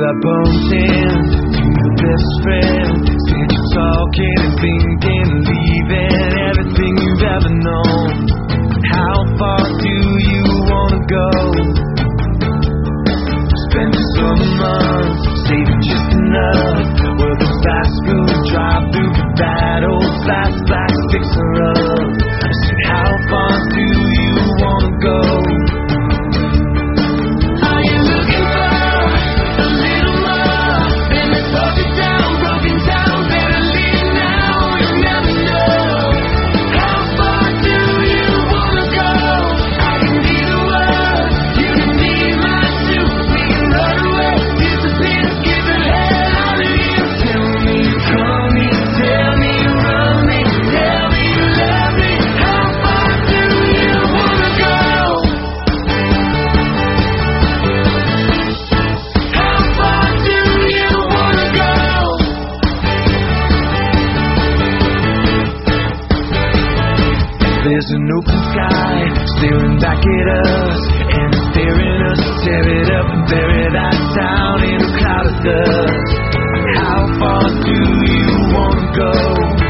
I bumped into your best friend. Said you're talking and thinking, leaving everything you've ever known. How far do you wanna go? Spend the summer months saving just enough. Will the fast food drive through that old fast black fixer up? I said, how far do you wanna go? There's an open sky staring back at us, and it's daring us to tear it up and bury that town in a cloud of dust. How far do you wanna go?